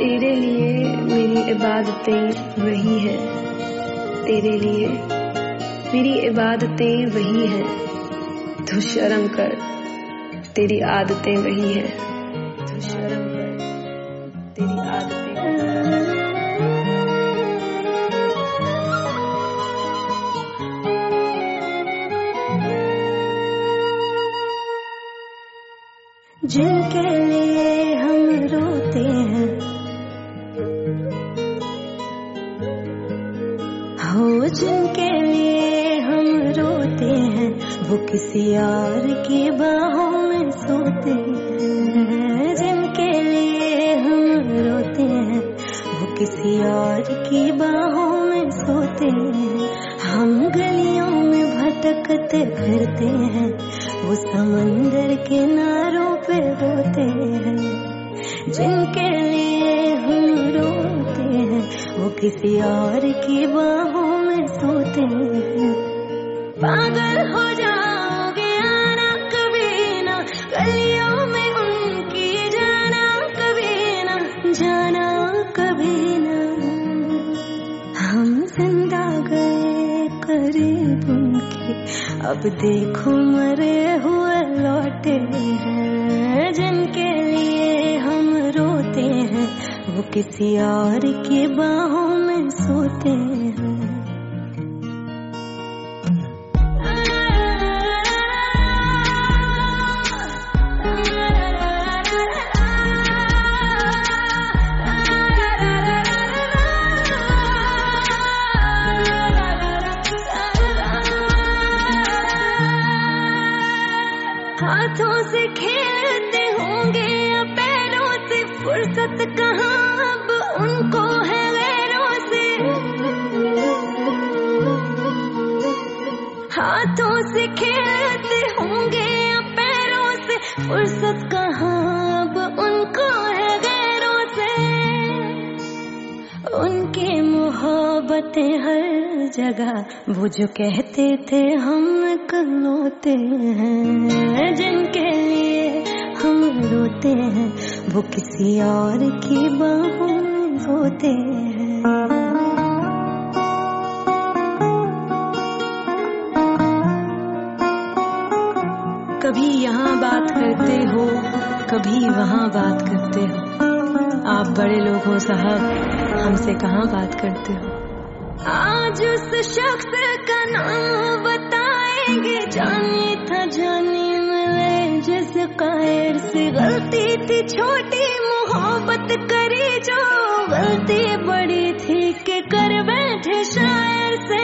तेरे लिए मेरी इबादतें वही है, तेरे लिए मेरी इबादतें वही है। तू शर्म कर, तेरी आदतें वही है। तू शर्म कर, तेरी आदतें जिनके लिए हम रोते हैं, हो जिनके लिए हम रोते हैं, वो किसी और की बाहों में सोते हैं। जिनके लिए हम रोते हैं, वो किसी और की बाहों में सोते हैं। हम गलियों में भटकते फिरते हैं, वो समंदर किनारों पे रोते हैं। जिनके लिए हम रोते हैं, वो किसी और की बाहों में सोते हैं। पागल हो जाओगे आना कभी ना, गलियों में उनकी जाना कभी ना, जाना कभी ना। हम जिंदा गए करीब उनके, अब देखो मरे हुए लौटे हैं। जिनके लिए हम रोते हैं, वो किसी और की बाहों में सोते हैं। हाथों से खेलते होंगे या पैरों से, फुर्सत कहाँ अब उनको है गैरों से। हाथों से खेलते होंगे या पैरों से, फुर्सत कहाँ अब उनको है गैरों से। उनकी मोहब्बतें हर जगह, वो जो कहते थे हम इकलौते हैं। जिनके लिए हम रोते हैं, वो किसी और की बाहों में सोते हैं। कभी यहाँ बात करते हो, कभी वहाँ बात करते हो। आप बड़े लोग हो साहब, हमसे कहाँ बात करते हो। आज उस शख्स का नाम बताएंगे, जानी था जानी मिले जिस कायर से। गलती थी छोटी मोहब्बत करी जो, गलती बड़ी थी कि कर बैठे शायर से।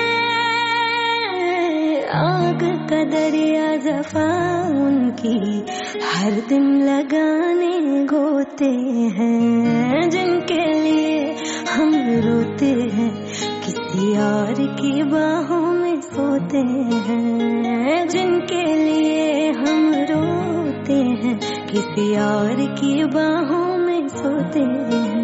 आग का दरिया जफा उनकी, हर दिन लगाने गोते हैं। जिनके लिए हम रोते हैं, किसी और की बाहों में सोते हैं। जिनके लिए हम रोते हैं, किसी और की बाहों में सोते हैं।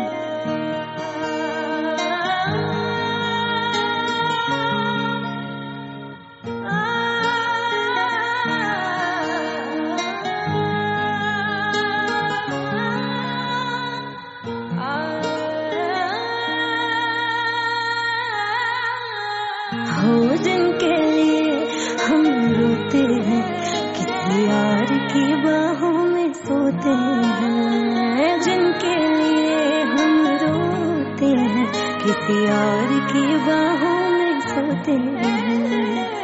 हो जिनके लिए हम रोते हैं, किसी और की बाहों में सोते हैं। जिनके लिए हम रोते हैं, किसी और की बाहों में सोते हैं।